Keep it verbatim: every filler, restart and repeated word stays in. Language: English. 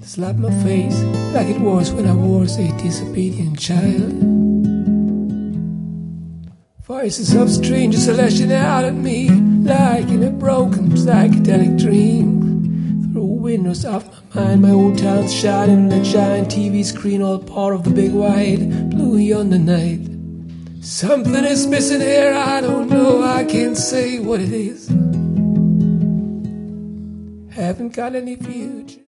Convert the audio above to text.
Slap my face like it was when I was a disobedient child. Voices of strangers are lashing out at me like in a broken psychedelic dream. Through windows of my mind, my old town's shining on a giant T V screen, all part of the big white blue yonder night. Something is missing here, I don't know, I can't say what it is. Haven't got any future.